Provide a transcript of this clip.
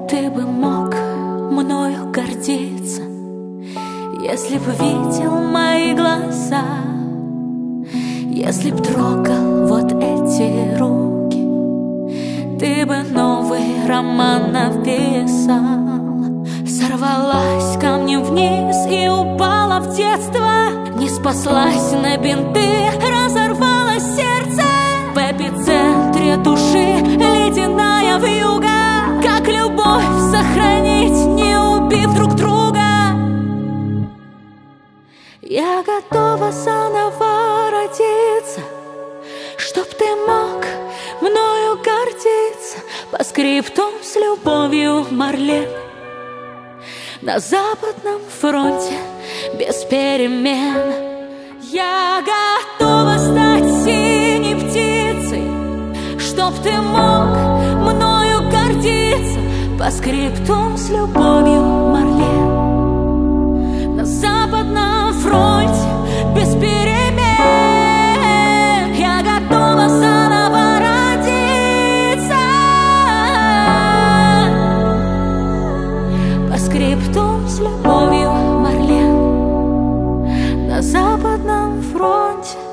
Ты бы мог мною гордиться, если б видел мои глаза, если б трогал вот эти руки, ты бы новый роман написал. Сорвалась камнем вниз и упала в детство, не спаслась на бинты, разорвалось сердце. В эпицентре души ледяная вьюга. Как любовь сохранить, не убив друг друга? Я готова заново родиться, чтоб ты мог мною гордиться. По скриптум с любовью, Марлен. На Западном фронте без перемен. Я готова стать синей птицей, чтоб ты мог мною гордиться. По скриптум с любовью, Марлен. На Западном фронте без перемен. Я готова заново родиться. По скриптум с любовью, Марлен. На Западном фронте